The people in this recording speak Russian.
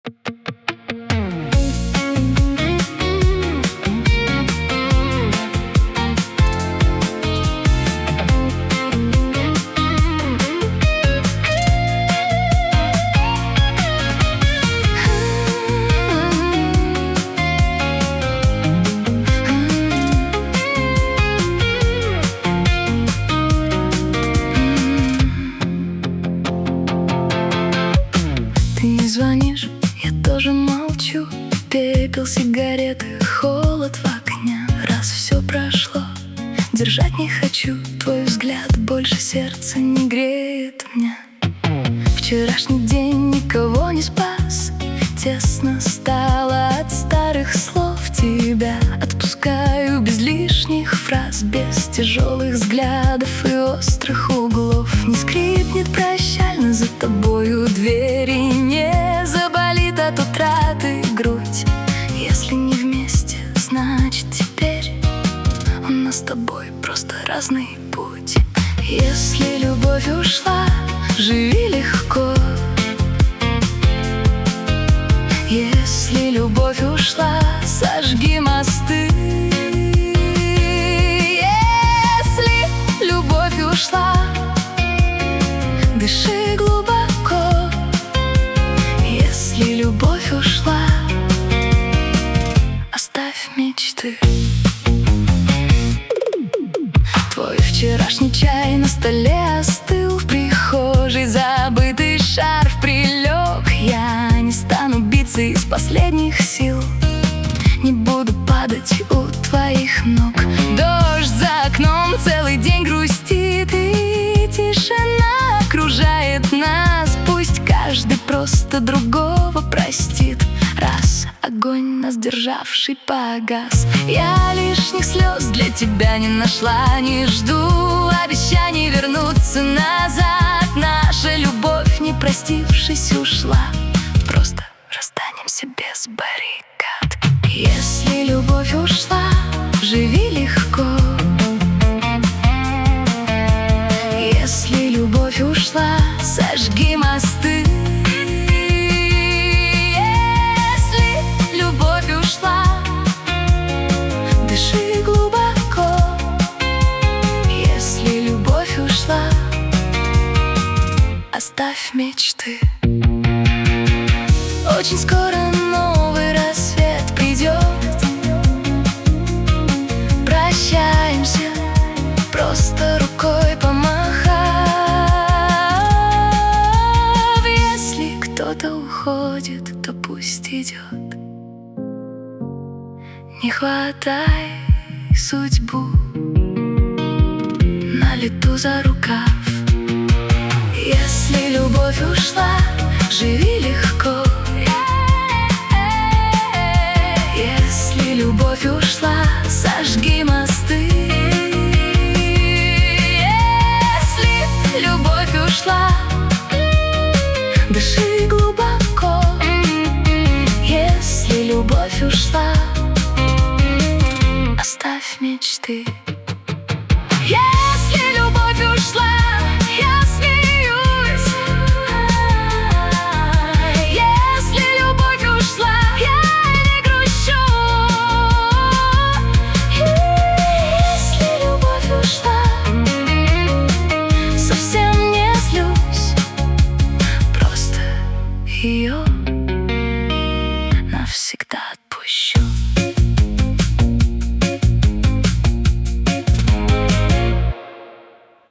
Ты не звонишь, я тоже молчу. Пепел сигареты, холод в окне. Раз все прошло, держать не хочу. Твой взгляд больше сердца не греет мне. Вчерашний день никого не спас. Тесно стало от старых слов. Тебя отпускаю без лишних фраз, без тяжелых взглядов и острых углов. Не скрипнет прощально за тобою дверь, и не заболит от утраты грудь. Если не вместе, значит теперь у нас с тобой просто разный путь. Если любовь ушла, живи легко. Если любовь ушла, сожги мосты. Если любовь ушла, дыши глубоко. Если любовь ушла, оставь мечты. Твой вчерашний чай на столе остыл. В прихожей забытый шарф прилег. Я не стану биться из последних сил. Не буду падать у твоих ног. Дождь за окном целый день грустит, и тишина окружает нас. Пусть каждый просто другого простит, раз огонь, нас державший, погас. Я лишних слез для тебя не нашла. Не жду обещаний вернуться назад. Наша любовь, не простившись, ушла. Просто расстанемся без баррикад. Если любовь ушла, живи легко. Если любовь ушла, сожги мосты. Если любовь ушла, дыши глубоко. Если любовь ушла, оставь мечты. Очень скоро новый рассвет придет. Прощаемся, просто рукой помахав. Если кто-то уходит, то пусть идет. Не хватай судьбу на лету за рукав. Если любовь ушла, живи легко. Если любовь ушла, сожги мосты. Если любовь ушла, дыши глубоко. Если любовь ушла, оставь мечты. Если любовь ушла, я смеюсь. Если любовь ушла, я не грущу. Если любовь ушла, совсем не злюсь. Просто ее навсегда